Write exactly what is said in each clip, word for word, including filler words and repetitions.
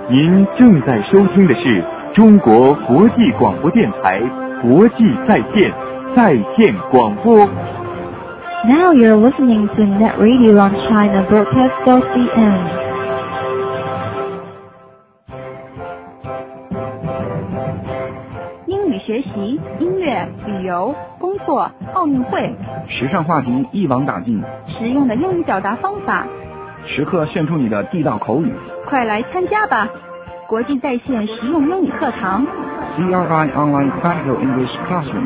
您正在收听的是中国国际广播电台国际在线在线广播。 Now you're listening to Net Radio on China Broadcast C N。 英语学习、音乐、旅游、工作、奥运会， 时尚话题一网打尽， 实用的英语表达方法， 时刻炫出你的地道口语。 快来参加吧！国际在线实用英语课堂 C R I Online Practical English Classroom。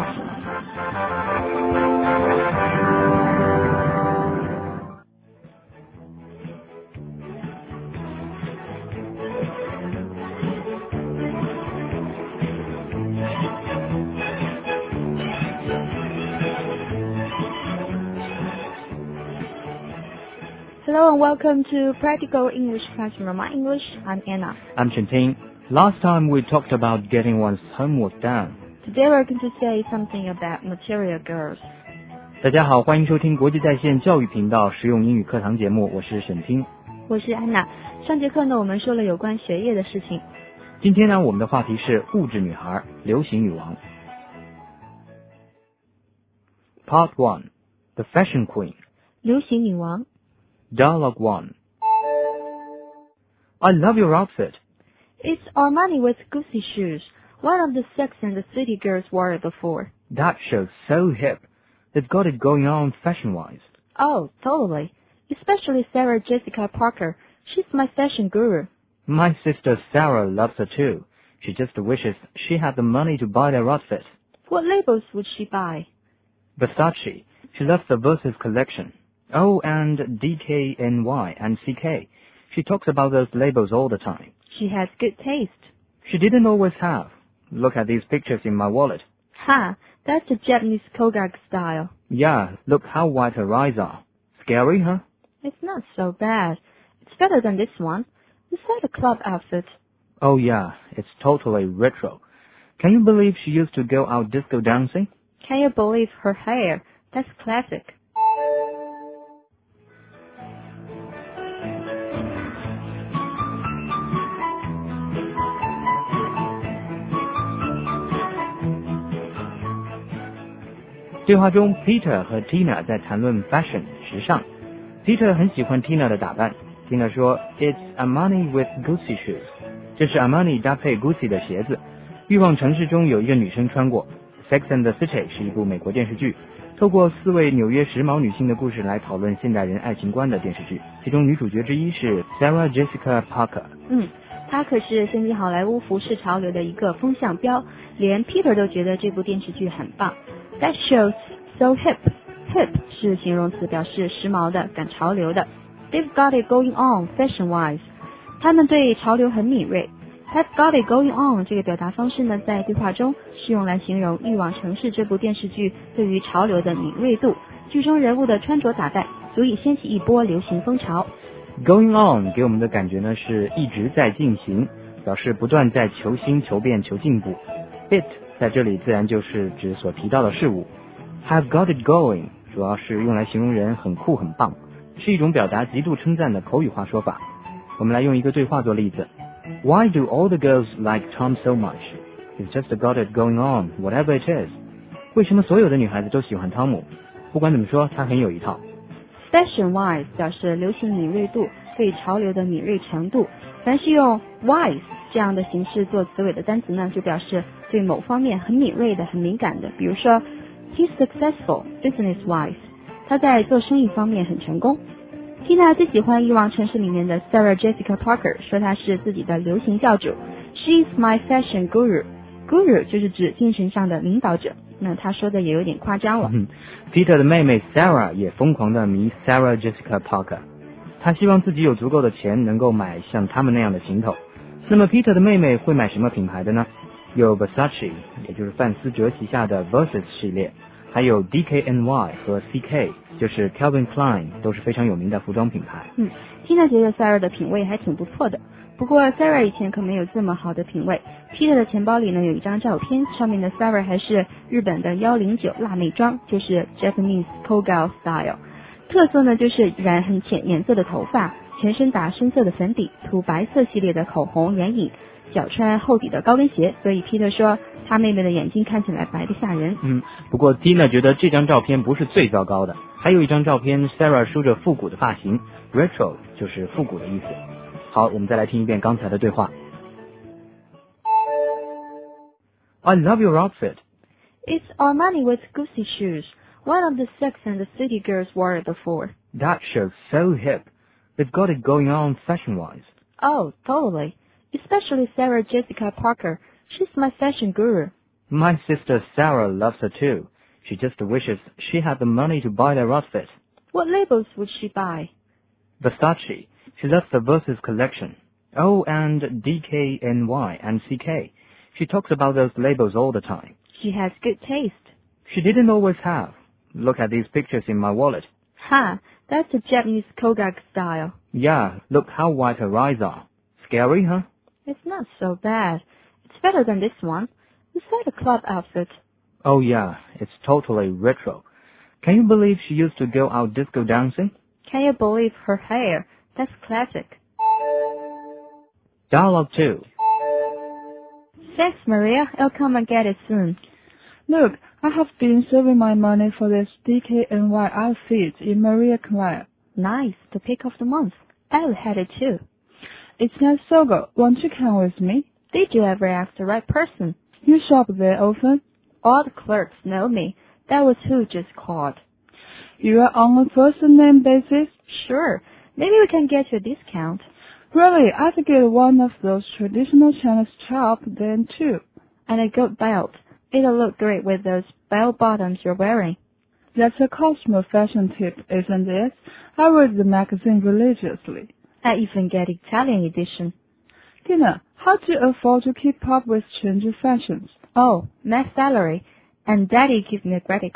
Hello and welcome to Practical English Classroom. My English, I'm Anna. I'm Chenting. Last time we talked about getting one's homework done. Today we're going to say something about material girls. 大家好，欢迎收听国际在线教育频道实用英语课堂节目，我是沈听。 我是安娜。上节课呢，我们说了有关学业的事情。 今天呢，我们的话题是物质女孩，流行女王。Part one, the fashion queen. 流行女王。 Dialogue one. I love your outfit. It's Armani with Gucci shoes. One of the Sex and the City girls wore it before. That show's so hip. They've got it going on fashion-wise. Oh, totally. Especially Sarah Jessica Parker. She's my fashion guru. My sister Sarah loves her too. She just wishes she had the money to buy their outfit. What labels would she buy? Versace. She loves the Versus collection. Oh, and D K N Y and C K. She talks about those labels all the time. She has good taste. She didn't always have. Look at these pictures in my wallet. Ha, that's the Japanese Kodak style. Yeah, look how white her eyes are. Scary, huh? It's not so bad. It's better than this one. Is that a club outfit? Oh yeah, it's totally retro. Can you believe she used to go out disco dancing? Can you believe her hair? That's classic. 对话中 Peter 和 Tina 在谈论 fashion 时尚。Peter 很喜欢 Tina 的打扮。Tina 说 It's Armani with Gucci shoes. 这是 Armani 搭配 Gucci 的鞋子。欲望城市中有一个女生穿过。Sex and the City 是一部美国电视剧，透过四位纽约时髦女性的故事来讨论现代人爱情观的电视剧。其中女主角之一是 Sarah Jessica Parker。 嗯，她可是现今好莱坞服饰潮流的一个风向标，连 Peter 都觉得这部电视剧很棒。That show's so hip. Hip 是形容词，表示时髦的、赶潮流的。They've got it going on fashion-wise. 他们对潮流很敏锐。They've got it going on 这个表达方式呢，在对话中是用来形容《欲望城市》这部电视剧对于潮流的敏锐度。剧中人物的穿着打扮足以掀起一波流行风潮。 Going on 给我们的感觉呢是一直在进行，表示不断在求新、求变、求进步。It在这里自然就是指所提到的事物。Have got it going 主要是用来形容人很酷很棒，是一种表达极度称赞的口语化说法。我们来用一个对话做例子。Why do all the girls like Tom so much? He's just got it going on, whatever it is. 为什么所有的女孩子都喜欢汤姆？不管怎么说，他很有一套。 Fashion-wise 表示流行敏锐度，对潮流的敏锐程度。凡是用 wise 这样的形式做词尾的单词呢，就表示对某方面很敏锐的、很敏感的。比如说 He's successful business-wise. 他在做生意方面很成功。Tina 最喜欢《欲望城市》里面的 Sarah Jessica Parker， 说她是自己的流行教主。She's my fashion guru. Guru 就是指精神上的领导者。那他说的也有点夸张了。 嗯、Peter 的妹妹 Sarah 也疯狂的迷 Sarah Jessica Parker。她希望自己有足够的钱能够买像他们那样的行头。那么 Peter 的妹妹会买什么品牌的呢？有 Versace， 也就是范思哲旗下的 Versus 系列，还有 D K N Y 和 C K， 就是 Calvin Klein， 都是非常有名的服装品牌。 嗯 Tina 觉得 Sarah 的品味还挺不错的，不过 Sarah 以前可没有这么好的品味。Peter 的钱包里呢有一张照片，上面的 Sarah 还是日本的一零九辣妹装，就是 Japanese Kogal style。特色呢就是染很浅颜色的头发， 全身打深色的粉底，涂白色系列的口红眼影，脚穿厚底的高跟鞋，所以 Peter 说他妹妹的眼睛看起来白得吓人。 嗯，不过 Tina 觉得这张照片不是最糟糕的，还有一张照片 Sarah 梳着复古的发型 ，retro 就是复古的意思。好，我们再来听一遍刚才的对话。I love your outfit. It's Armani with Gucci shoes. One of the Sex and the City girls wore it before. That show's so hip. They've got it going on fashion-wise. Oh, totally. Especially Sarah Jessica Parker. She's my fashion guru. My sister Sarah loves her too. She just wishes she had the money to buy their outfit. What labels would she buy? Versace. She loves the Versus collection. Oh, and D K N Y and C K. She talks about those labels all the time. She has good taste. She didn't always have. Look at these pictures in my wallet. Ha, that's a Japanese Kodak style. Yeah, look how white her eyes are. Scary, huh? It's not so bad. It's better than this one. It's like a club outfit. Oh yeah, it's totally retro. Can you believe she used to go out disco dancing? Can you believe her hair? That's classic. Dialogue two. Thanks, Maria. I'll come and get it soon. Look, I have been saving my money for this D K N Y outfit in Maria Claire. Nice. The pick of the month. I'll had it too. It's at Sogo. Won't you come with me? Did you ever ask the right person? You shop there often? All the clerks know me. That was who just called. You are on a first-name basis? Sure. Maybe we can get you a discount. Really, I'd get one of those traditional Chinese chop then too. And a good belt. It'll look great with those bell bottoms you're wearing. That's a Cosmo fashion tip, isn't it? I read the magazine religiously. I even get Italian edition. Tina, how do you afford to keep up with changing fashions? Oh, my salary. And Daddy gives me a credit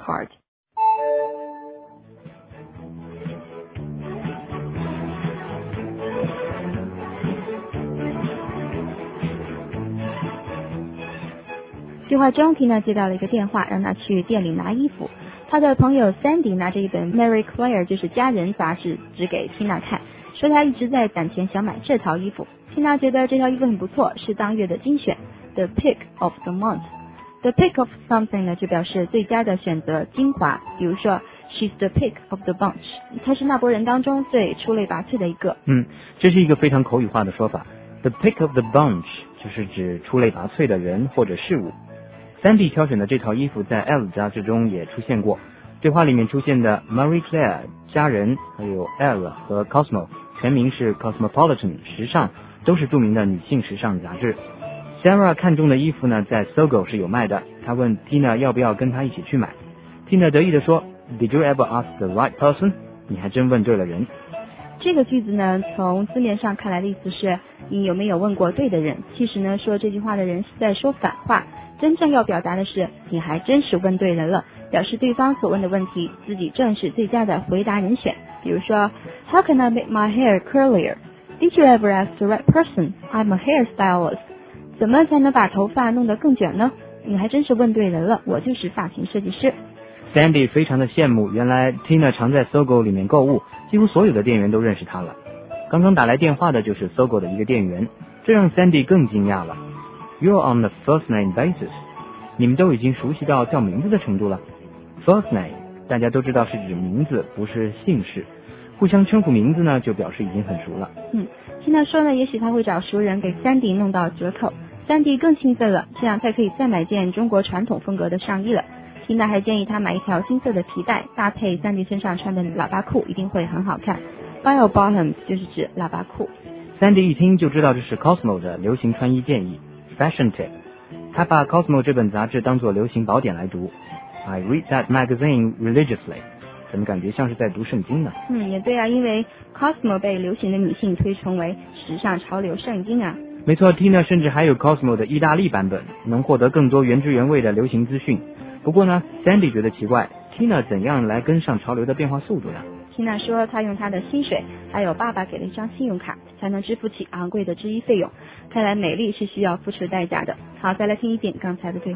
card.《对话中，Tina接到了一个电话，让她去店里拿衣服。她的朋友 Sandy 拿着一本 Marie Claire 就是家人杂志，指给 Tina 看，说她一直在攒钱想买这套衣服。Tina 觉得这套衣服很不错，是当月的精选 ，The Pick of the Month。The pick of something 呢，就表示最佳的选择、精华。比如说 ，She's the pick of the bunch， 她是那拨人当中最出类拔萃的一个。 嗯，这是一个非常口语化的说法。The pick of the bunch 就是指出类拔萃的人或者事物。Sandy 挑选的这套衣服在 Elle 杂志中也出现过。对话里面出现的 Marie Claire 家人，还有 Elle 和 Cosmo， 全名是 Cosmopolitan 时尚，都是著名的女性时尚杂志。Sarah 看中的衣服呢，在 Sogo 是有卖的。她问 Tina 要不要跟她一起去买。Tina 得意地说 Did you ever ask the right person？ 你还真问对了人。 这个句子呢，从字面上看来的意思是你有没有问过对的人。其实呢，说这句话的人是在说反话，真正要表达的是你还真是问对人了，表示对方所问的问题自己正是最佳的回答人选。比如说 How can I make my hair curlier? Did you ever ask the right person? I'm a hairstylist. 怎么才能把头发弄得更卷呢？你还真是问对人了，我就是发型设计师。 Sandy 非常的羡慕，原来 Tina 常在 Sogo 里面购物，几乎所有的店员都认识她了。刚刚打来电话的就是 Sogo 的一个店员，这让 Sandy 更惊讶了。You're on the first name basis. 你们都已经熟悉到叫名字的程度了。First name 大家都知道是指名字，不是姓氏。互相称呼名字呢，就表示已经很熟了。 嗯，听他说呢，也许他会找熟人给 Sandy 弄到折扣。Sandy 更兴奋了，这样才可以再买件中国传统风格的上衣了。Tina 还建议他买一条金色的皮带，搭配 Sandy 身上穿的喇叭裤，一定会很好看。Bell bottoms 就是指喇叭裤。 Sandy 一听就知道这是 Cosmo 的流行穿衣建议 ，Fashion tip。他把 Cosmo 这本杂志当作流行宝典来读。I read that magazine religiously。怎么感觉像是在读圣经呢？ 嗯，也对啊，因为 Cosmo 被流行的女性推崇为时尚潮流圣经啊。 没错 ，Tina 甚至还有 Cosmo 的意大利版本，能获得更多原汁原味的流行资讯。不过呢 ，Sandy 觉得奇怪 ，Tina 怎样来跟上潮流的变化速度呢？ Tina 说，她用她的薪水，还有爸爸给了一张信用卡，才能支付起昂贵的制衣费用。看来美丽是需要付出代价的。好，再来听一遍刚才的对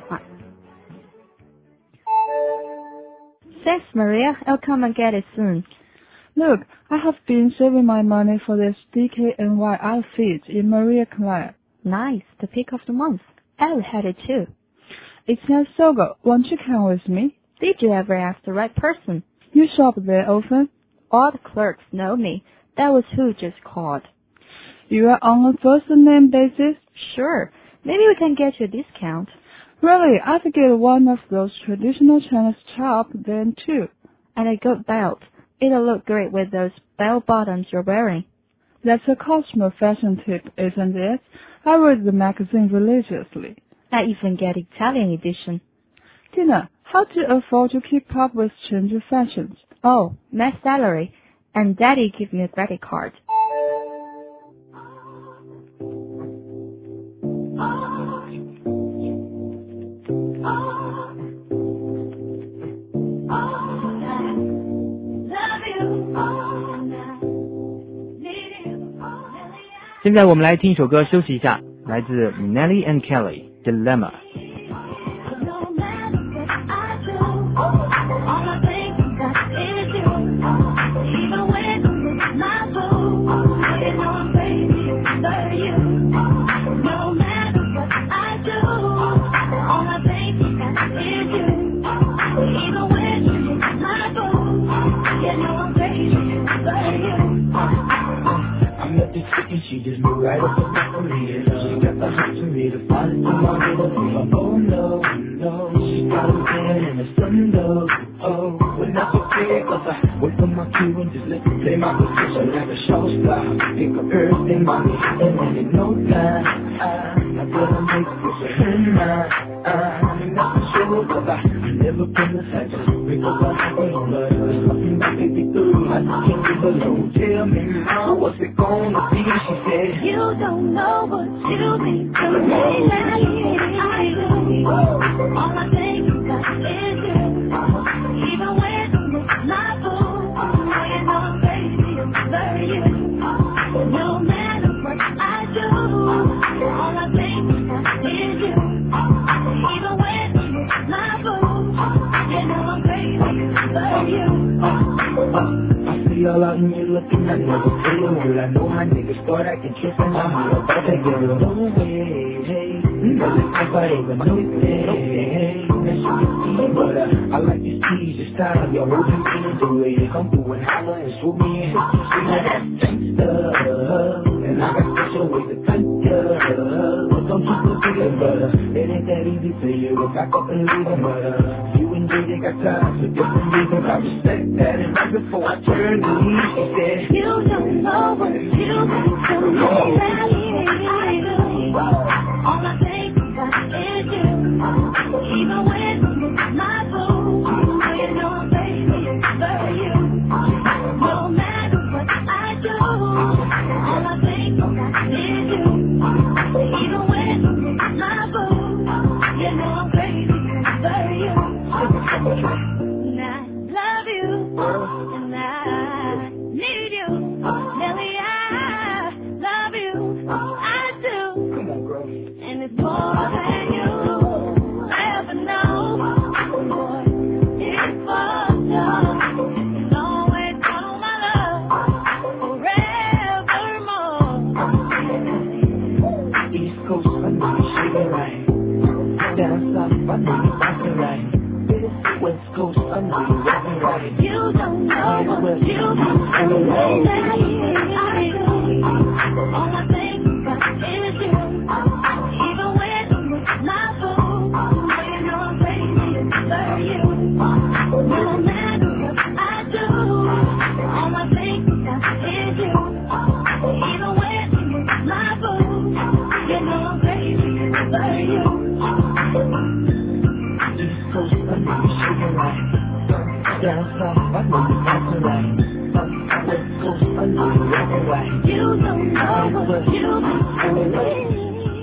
话。Thanks, Maria. I'll come and get it soon. Look, I have been saving my money for this D K N Y outfit in Maria Claire. Nice, the pick of the month. I'll had it too. It's not so good. Won't you come with me? Did you ever ask the right person? You shop there often? All the clerks know me. That was who just called. You are on a first name basis? Sure. Maybe we can get you a discount. Really, I could get one of those traditional Chinese chops then too. And a good belt. It'll look great with those bell bottoms you're wearing. That's a customer fashion tip, isn't it? I read the magazine religiously. I even get Italian edition. Tina, how do you afford to keep up with changing fashions? Oh, my salary. And Daddy gave me a credit card. 现在我们来听一首歌休息一下，来自 Nelly and Kelly Dilemma。 She just moved right up the back of me. She got the heart to me to find it through my little thing. Oh no, no, she got a man in the sun though. Oh, but not so clear, cause I wait for my cue and just let me play my position like a show star. Pick up everything, mommy, and then in no time, I, I gotta make this a her mine. I'm not so sure, cause I never been the type to break up my own, but there's something that baby through. I just can't leave alone. Tell me now, what's it gonna be? She said, you don't know what you mean to me. I do. All I think about is you. Even when it's not cool, you know I'm crazy over you. No matter what I do, all I think about is you. Even when it's not cool, you know I'm crazy over you. I see all out in you looking, I never feel a word. I know my niggas start acting trippin', I'm all about that girl. No way, hey, no, if I even know it, hey, that's what you see, but uh, I like your steez, your style, your whole routine, the way you come through and holler and swoop me in. You know that gangsta, and I got special ways to thank ya. But don't you forget it, but uh, it ain't that easy for you to back up and leave them, but uh, you and J J got time for different reasons. I respect that, and right before I turn to leave, she said, you don't know what you mean to me. I do. All I think about is you. Even when it's not cool, you know I'm crazy over you. No matter what I do, all I think about is you. Even when it's not cool, you know I'm crazy over you. And I love you, and I need you. Nelly, I love you, I do. come on, girl. And it's more than you ever know. Boy, it's fucked up. It's always on my love forevermore. East Coast, I know you shaking right. Down south, I know you rocking right. West Coast, I know you rocking right. You don't know what you mean to me. I do. All I think about is you. Even when it's not cool, you know I'm crazy over you. No matter what I do, all I think about is you. Even when it's not cool, you know I'm crazy over you. East Coast, I know you shaking right. Down south, I know you rocking right. West Coast, I know you rocking right. You don't know what you mean to me.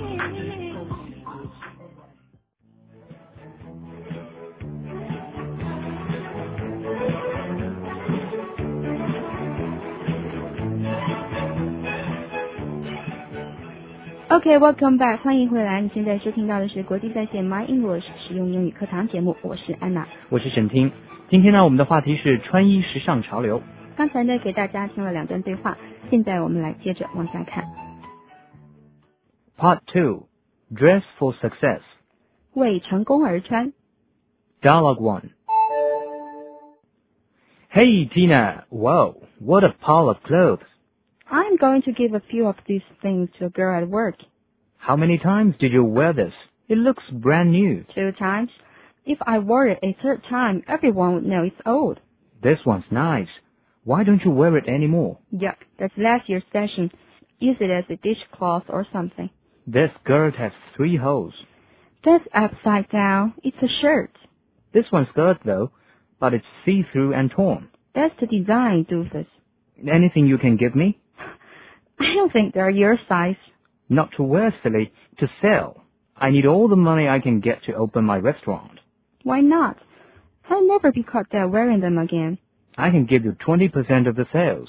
Okay, welcome back， 欢迎回来。你现在收听到的是国际在线 My English 实用英语课堂节目，我是安娜， 我是沈听。今天呢，我们的话题是穿衣时尚潮流。 刚才呢给大家听了两段对话，现在我们来接着往下看。 Part two. Dress for success. 为成功而穿。 Dialogue one. Hey Tina, whoa, what a pile of clothes. I'm going to give a few of these things to a girl at work. How many times did you wear this? It looks brand new. Two times. If I wore it a third time, everyone would know it's old. This one's nice. Why don't you wear it anymore? Yuck, that's last year's fashion. Use it as a dishcloth or something. This skirt has three holes. That's upside down. It's a shirt. This one's skirt though, but it's see-through and torn. That's the design, doofus. Anything you can give me? I don't think they're your size. Not to wear, silly, to sell. I need all the money I can get to open my restaurant. Why not? I'll never be caught dead wearing them again. I can give you twenty percent of the sales.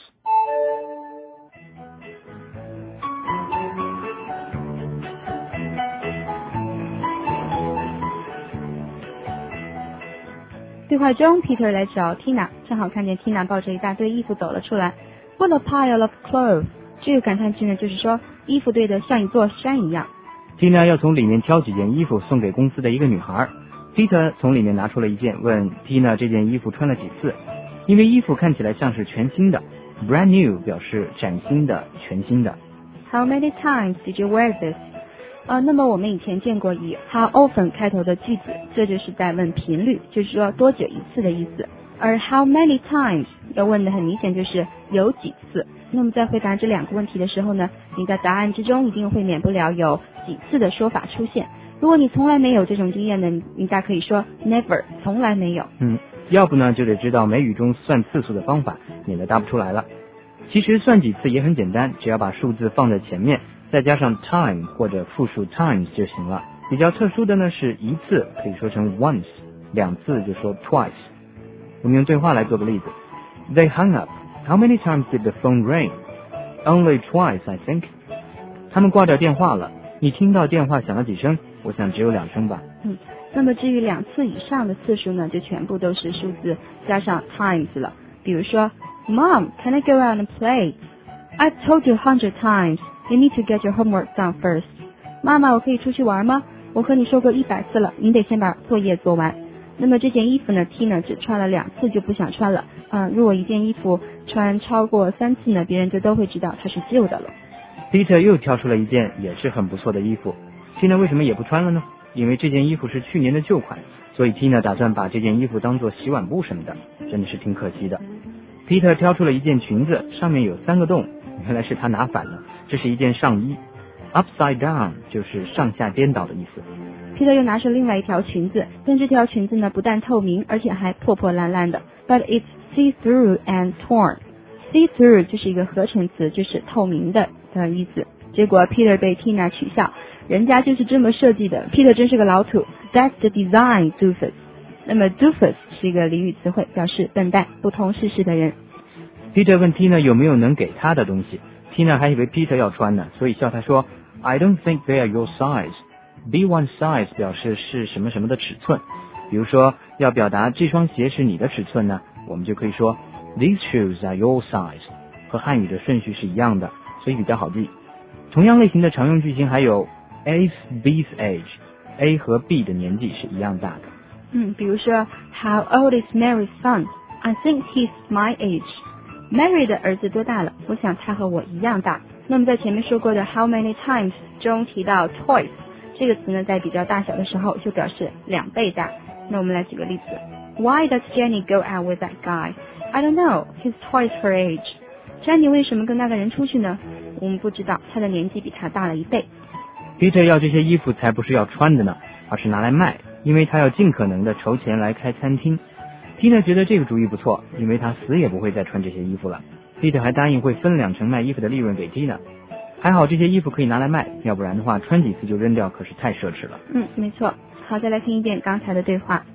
对话中 Peter 来找 Tina， 正好看见 Tina 抱着一大堆衣服走了出来。What a pile of clothes！ 这个感叹句呢，就是说衣服堆得像一座山一样。 Tina 要从里面挑几件衣服送给公司的一个女孩。Peter 从里面拿出了一件，问 Tina 这件衣服穿了几次，因为衣服看起来像是全新的。Brand new 表示崭新的、全新的。 How many times did you wear this？ 呃，那么我们以前见过以 how often 开头的句子，这就是在问频率，就是说多久一次的意思。而 how many times 要问的很明显就是有几次。那么在回答这两个问题的时候呢，你的答案之中一定会免不了有几次的说法出现。如果你从来没有这种经验呢，你大可以说 never， 从来没有。 嗯，要不呢就得知道美语中算次数的方法，免得答不出来了。其实算几次也很简单，只要把数字放在前面，再加上 time 或者复数 times 就行了。比较特殊的呢是一次可以说成 once， 两次就说 twice。我们用对话来做个例子。They hung up. How many times did the phone ring? Only twice, I think. 他们挂掉电话了。你听到电话响了几声？我想只有两声吧。 嗯，那么至于两次以上的次数呢，就全部都是数字加上 times 了。比如说 Mom, can I go out and play? I've told you a hundred times. You need to get your homework done first. 妈妈，我可以出去玩吗？我和你说过一百次了，你得先把作业做完。那么这件衣服呢 ，Tina 只穿了两次就不想穿了。嗯，如果一件衣服穿超过三次呢，别人就都会知道它是旧的了。 Peter 又挑出了一件也是很不错的衣服 ，Tina 为什么也不穿了呢？因为这件衣服是去年的旧款，所以 Tina 打算把这件衣服当做洗碗布什么的，真的是挺可惜的。Peter 挑出了一件裙子，上面有三个洞，原来是他拿反了，这是一件上衣。Upside down 就是上下颠倒的意思。 Peter 又拿出另外一条裙子，但这条裙子呢不但透明，而且还破破烂烂的。But it's see-through and torn. See-through 就是一个合成词，就是透明的的意思。结果 Peter 被 Tina 取笑，人家就是这么设计的。Peter 真是个老土。That's the design, doofus. 那么 doofus 是一个俚语词汇，表示笨蛋、不通世事的人。 Peter 问 Tina 有没有能给他的东西 ，Tina 还以为 Peter 要穿呢，所以笑他说 I don't think they are your size.Be one size 表示是什么什么的尺寸，比如说要表达这双鞋是你的尺寸呢，我们就可以说 These shoes are your size， 和汉语的顺序是一样的，所以比较好记。同样类型的常用句型还有 A's B's age，A 和 B 的年纪是一样大的。 嗯，比如说 How old is Mary's son? I think he's my age。Mary 的儿子多大了？我想他和我一样大。那么在前面说过的 How many times 中提到 twice。这个词呢，在比较大小的时候就表示两倍大。那我们来举个例子 ：Why does Jenny go out with that guy? I don't know. He's twice her age. Jenny 为什么跟那个人出去呢？我们不知道，他的年纪比他大了一倍。 Peter 要这些衣服才不是要穿的呢，而是拿来卖，因为他要尽可能的筹钱来开餐厅。Tina 觉得这个主意不错，因为他死也不会再穿这些衣服了。Peter 还答应会分两成卖衣服的利润给 Tina。还好这些衣服可以拿来卖，要不然的话穿几次就扔掉，可是太奢侈了。 嗯，没错。好，再来听一遍刚才的对话。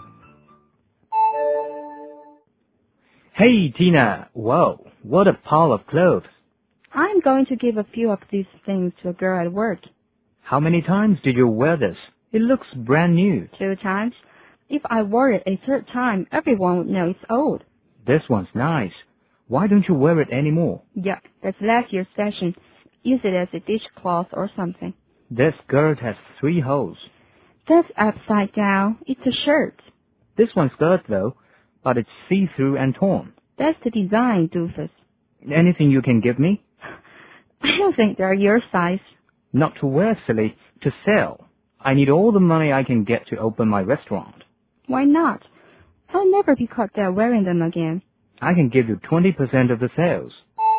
Hey Tina, whoa, what a pile of clothes. I'm going to give a few of these things to a girl at work. How many times did you wear this? It looks brand new. Two times. If I wore it a third time, everyone would know it's old. This one's nice. Why don't you wear it anymore? Yeah, that's last year's fashion. Use it as a dishcloth or something. This skirt has three holes. That's upside down. It's a shirt. This one's skirt though, but it's see-through and torn. That's the design, doofus. Anything you can give me? I don't think they're your size. Not to wear, silly, to sell. I need all the money I can get to open my restaurant. Why not? I'll never be caught there wearing them again. I can give you twenty percent of the sales.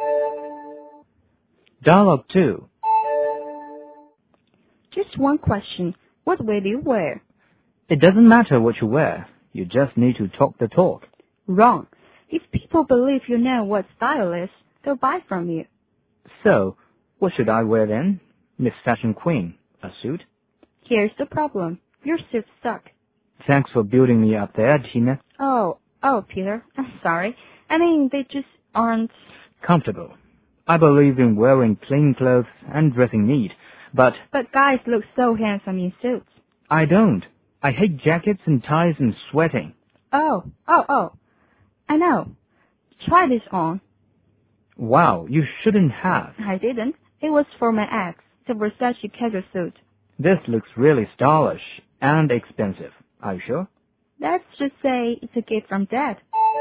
Dialogue two. Just one question. What will you wear? It doesn't matter what you wear. You just need to talk the talk. Wrong. If people believe you know what style is, they'll buy from you. So, what should I wear then, Miss Fashion Queen? A suit? Here's the problem. Your suits suck. Thanks for building me up there, Tina. Oh, oh, Peter. I'm sorry. I mean, they just aren't... Comfortable. I believe in wearing clean clothes and dressing neat, but... But guys look so handsome in suits. I don't. I hate jackets and ties and sweating. Oh, oh, oh. I know. Try this on. Wow, you shouldn't have. I didn't. It was for my ex. The Versace casual suit. This looks really stylish and expensive. Are you sure? Let's just say it's a gift from Dad.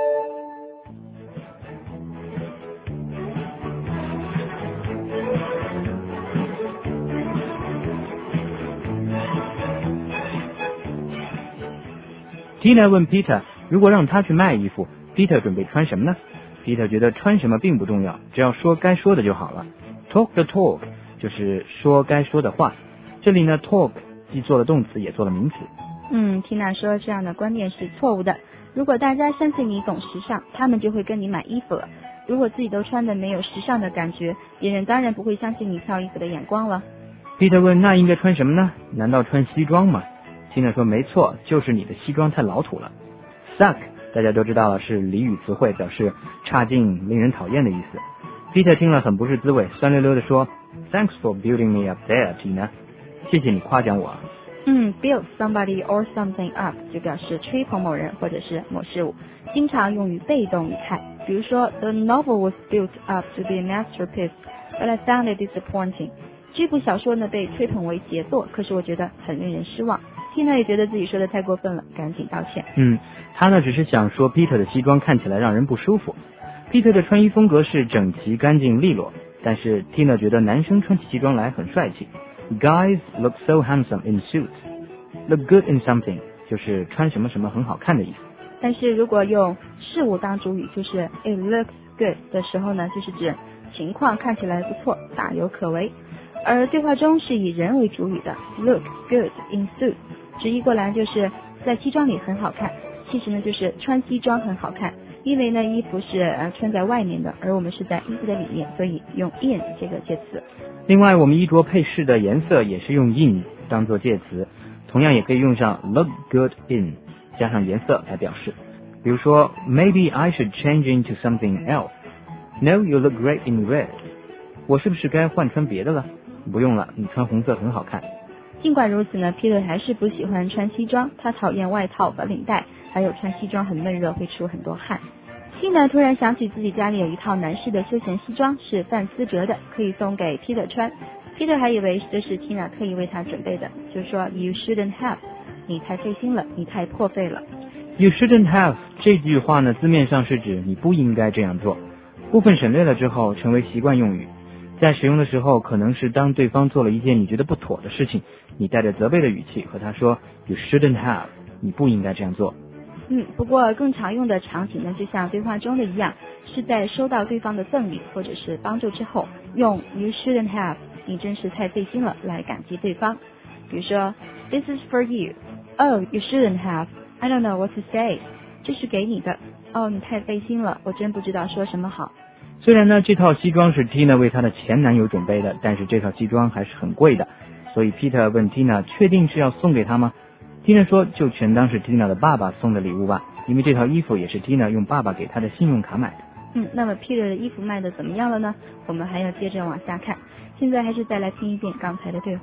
Tina 问 Peter， 如果让他去卖衣服 ，Peter 准备穿什么呢 ？Peter 觉得穿什么并不重要，只要说该说的就好了。Talk the talk 就是说该说的话。这里呢 ，talk 既做了动词，也做了名词。 嗯 ，Tina 说这样的观点是错误的。如果大家相信你懂时尚，他们就会跟你买衣服了。如果自己都穿的没有时尚的感觉，别人当然不会相信你挑衣服的眼光了。 Peter 问：“那应该穿什么呢？难道穿西装吗？” Tina 说：“没错，就是你的西装太老土了。” Suck 大家都知道了，是俚语词汇，表示差劲、令人讨厌的意思。Peter 听了很不是滋味，酸溜溜的说 ：“Thanks for building me up there, Tina。”谢谢你夸奖我。 嗯 ，build somebody or something up 就表示吹捧某人或者是某事物，经常用于被动语态。比如说 ，The novel was built up to be a masterpiece, but I found it disappointing。这部小说呢被吹捧为杰作，可是我觉得很令人失望。Tina 也觉得自己说的太过分了，赶紧道歉。 嗯，他呢只是想说 Peter 的西装看起来让人不舒服。Peter 的穿衣风格是整齐、干净、利落，但是 Tina 觉得男生穿起西装来很帅气。Guys look so handsome in suits. Look good in something 就是穿什么什么很好看的意思。 但是如果用事物当主语，就是 it looks good 的时候呢，就是指情况看起来不错，大有可为。而对话中是以人为主语的 look good in suit， 直译过来就是在西装里很好看，其实呢就是穿西装很好看，因为呢衣服是呃穿在外面的，而我们是在衣服的里面，所以用 in 这个介词。 另外我们衣着配饰的颜色也是用 in 当做介词，同样也可以用上 look good in 加上颜色来表示。比如说 Maybe I should change into something else. No, you look great in red. 我是不是该换穿别的了？不用了，你穿红色很好看。 尽管如此呢 Peter 还是不喜欢穿西装，他讨厌外套和领带，还有穿西装很闷热，会出很多汗。Tina 突然想起自己家里有一套男士的休闲西装，是范思哲的，可以送给 Peter 穿。Peter 还以为这是 Tina 特意为他准备的，就说 You shouldn't have， 你太费心了，你太破费了。 You shouldn't have 这句话呢，字面上是指你不应该这样做，部分省略了之后成为习惯用语。在使用的时候，可能是当对方做了一件你觉得不妥的事情，你带着责备的语气和他说 You shouldn't have， 你不应该这样做。 嗯，不过更常用的场景呢，就像对话中的一样，是在收到对方的赠礼或者是帮助之后，用 You shouldn't have， 你真是太费心了来感激对方。比如说 This is for you. Oh, you shouldn't have. I don't know what to say. 这是给你的。哦，你太费心了，我真不知道说什么好。 虽然呢这套西装是 Tina 为她的前男友准备的，但是这套西装还是很贵的，所以 Peter 问 Tina 确定是要送给他吗？ Tina 说就全当是 Tina 的爸爸送的礼物吧，因为这套衣服也是 Tina 用爸爸给她的信用卡买的。 嗯，那么 Peter 的衣服卖的怎么样了呢？我们还要接着往下看，现在还是再来听一遍刚才的对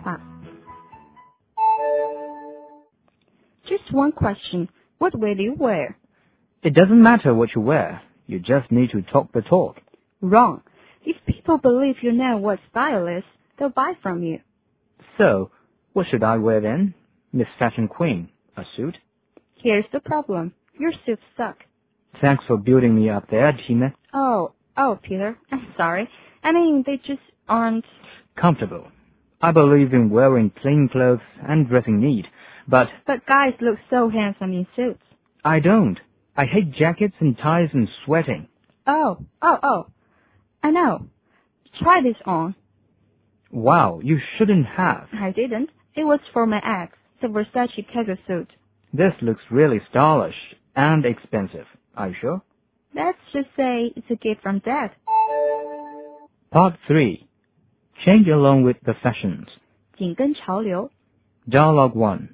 话。Just one question. What will you wear? It doesn't matter what you wear. You just need to talk the talk. Wrong. If people believe you know what style is, they'll buy from you. So, what should I wear then, Miss Fashion Queen? A suit? Here's the problem. Your suits suck. Thanks for building me up there, Tina. Oh, oh, Peter, I'm sorry. I mean, they just aren't... Comfortable. I believe in wearing clean clothes and dressing neat, but... But guys look so handsome in suits. I don't. I hate jackets and ties and sweating. Oh, oh, oh. I know. Try this on. Wow, you shouldn't have. I didn't. It was for my ex, the Versace casual suit. This looks really stylish and expensive. Are you sure? Let's just say it's a gift from Dad. Part three. Change along with the fashions. 紧跟潮流. Dialogue one.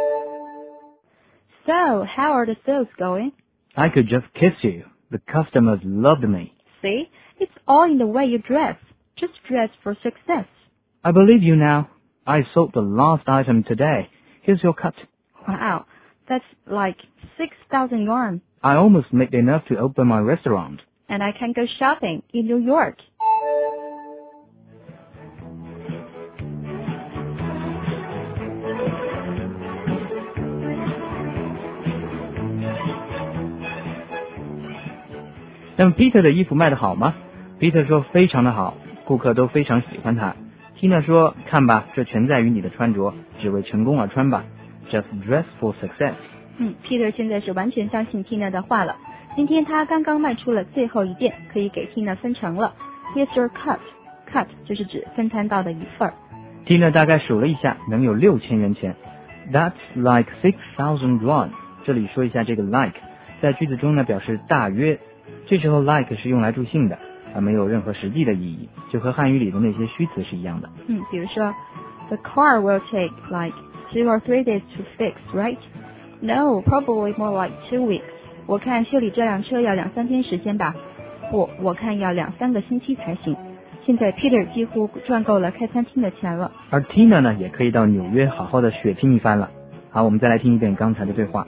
So, how are the sales going? I could just kiss you. The customers loved me. See? It's all in the way you dress. Just dress for success. I believe you now. I sold the last item today. Here's your cut. Wow, that's like six thousand yuan. I almost made enough to open my restaurant. And I can go shopping in New York. 那么 Peter 的衣服卖得好吗？ Peter 说非常的好，顾客都非常喜欢他。Tina 说，看吧，这全在于你的穿着，只为成功而穿吧。Just dress for success. 嗯 ，Peter 现在是完全相信 Tina 的话了。今天他刚刚卖出了最后一件，可以给 Tina 分成了。Here's your cut. Cut 就是指分摊到的一份。 Tina 大概数了一下，能有六千元钱。That's like six thousand yuan. 这里说一下这个 like， 在句子中呢表示大约。这时候 like 是用来助兴的，而没有任何实际的意义，就和汉语里的那些虚词是一样的。 嗯，比如说 ，The car will take like two or three days to fix, right? No, probably more like two weeks. 我看修理这辆车要两三天时间吧。不，我看要两三个星期才行。现在 Peter 几乎赚够了开餐厅的钱了。 而 Tina 呢，也可以到纽约好好的血拼一番了。好，我们再来听一遍刚才的对话。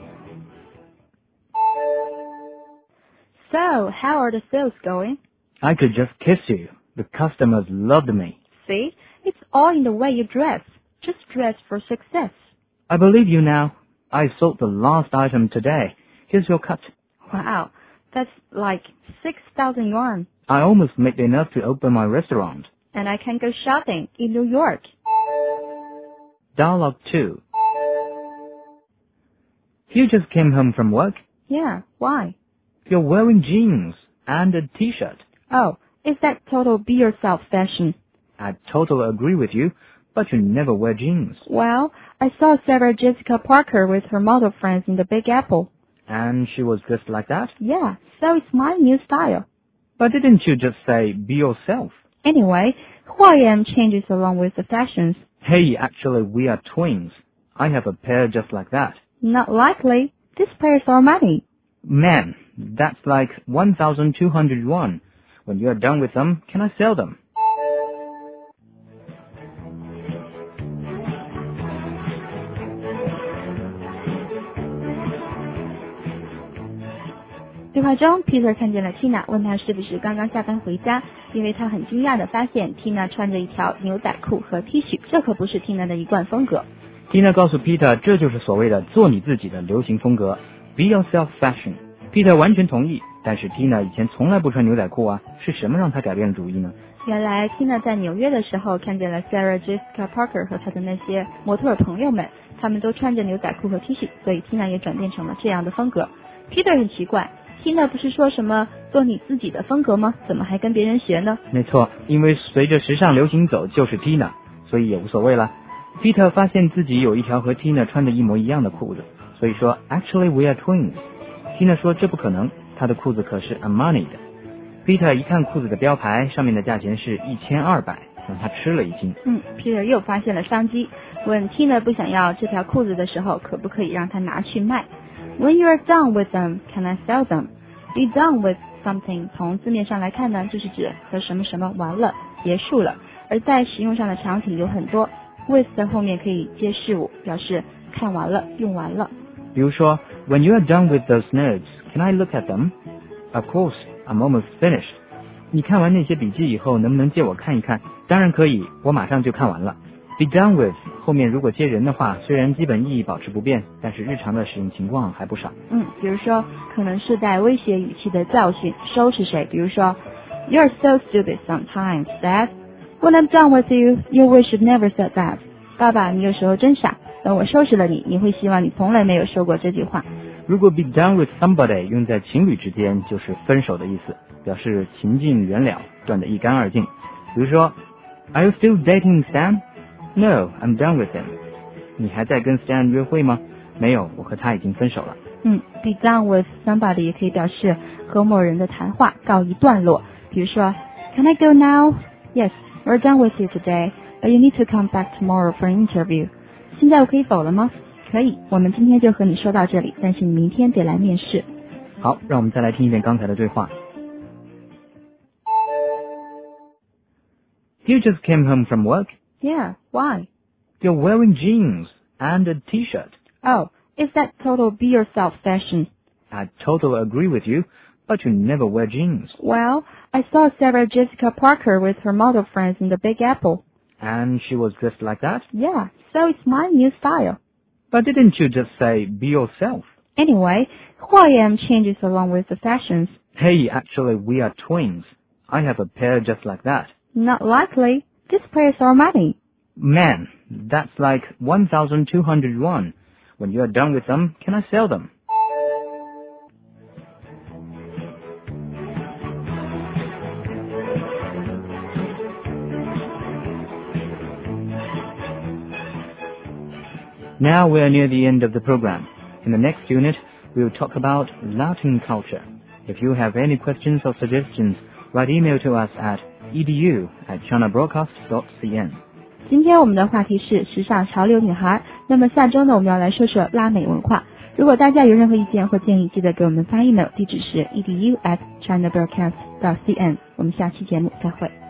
So, how are the sales going? I could just kiss you. The customers loved me. See, it's all in the way you dress. Just dress for success. I believe you now. I sold the last item today. Here's your cut. Wow, that's like six thousand yuan. I almost made enough to open my restaurant. And I can go shopping in New York. Dialogue two. You just came home from work? Yeah, why? You're wearing jeans and a t-shirt. Oh, is that total be yourself fashion? I totally agree with you, but you never wear jeans. Well, I saw Sarah Jessica Parker with her model friends in the Big Apple. And she was dressed like that? Yeah, so it's my new style. But didn't you just say be yourself? Anyway, who I am changes along with the fashions. Hey, actually we are twins. I have a pair just like that. Not likely. This pair is our money. Man, that's like one thousand two hundred yuan. When you are done with them, can I sell them? 对话中 ，Peter 看见了 Tina， 问她是不是刚刚下班回家，因为他很惊讶地发现 Tina 穿着一条牛仔裤和 T 恤，这可不是 Tina 的一贯风格。 Tina 告诉 Peter， 这就是所谓的做你自己的流行风格 ，Be yourself fashion。Peter 完全同意，但是 Tina 以前从来不穿牛仔裤啊，是什么让她改变了主意呢？ 原来 Tina 在纽约的时候看见了 Sarah Jessica Parker 和她的那些模特朋友们，他们都穿着牛仔裤和 T 恤，所以 Tina 也转变成了这样的风格。Peter 很奇怪。Tina 不是说什么做你自己的风格吗？怎么还跟别人学呢？ 没错，因为随着时尚流行走就是 Tina， 所以也无所谓了。Peter 发现自己有一条和 Tina 穿的一模一样的裤子，所以说 Actually we are twins。Tina 说这不可能，她的裤子可是 Armani 的。Peter 一看裤子的标牌，上面的价钱是一千二百，让他吃了一惊。 嗯 ，Peter 又发现了商机，问 Tina 不想要这条裤子的时候，可不可以让她拿去卖？ When you are done with them, can I sell them? Be done with something 从字面上来看呢，就是指和什么什么完了、结束了。而在使用上的场景有很多 ，with 的后面可以接事物，表示看完了、用完了。 比如说 ，When you are done with those notes, can I look at them? Of course, I'm almost finished. 你看完那些笔记以后，能不能借我看一看？当然可以，我马上就看完了。Be done with 后面如果接人的话，虽然基本意义保持不变，但是日常的使用情况还不少。 嗯，比如说可能是带威胁语气的教训，收拾谁？比如说 You're so stupid sometimes, Dad. When I'm done with you, you wish you'd never said that. 爸爸，你有时候真傻。等我收拾了你，你会希望你从来没有说过这句话。 如果 be done with somebody 用在情侣之间，就是分手的意思，表示情尽缘了，断得一干二净。比如说 Are you still dating Stan?No, I'm done with him. 你还在跟 Stan 约会吗？没有，我和他已经分手了。 嗯 ，be done with somebody 也可以表示和某人的谈话告一段落。比如说 ，Can I go now? Yes, we're done with you today, but you need to come back tomorrow for an interview. 现在我可以走了吗？可以，我们今天就和你说到这里，但是你明天得来面试。 好，让我们再来听一遍刚才的对话。You just came home from work?Yeah, why? You're wearing jeans and a t-shirt. Oh, is that total be yourself fashion? I totally agree with you, but you never wear jeans. Well, I saw Sarah Jessica Parker with her model friends in the Big Apple. And she was dressed like that? Yeah, so it's my new style. But didn't you just say be yourself? Anyway, who I am changes along with the fashions. Hey, actually we are twins. I have a pair just like that. Not likely.This pairs are money. Man, that's like one thousand two hundred yuan. When you're done with them, can I sell them? Now we're near the end of the program. In the next unit, we'll talk about Latin culture. If you have any questions or suggestions, write email to us at edu at chinabroadcast dot c n. 今天我们的话题是时尚潮流女孩，那么下周呢，我们要来说说拉美文化。如果大家有任何意见或建议，记得给我们发 email， 地址是 edu at chinabroadcast dot c n。 我们下期节目再会。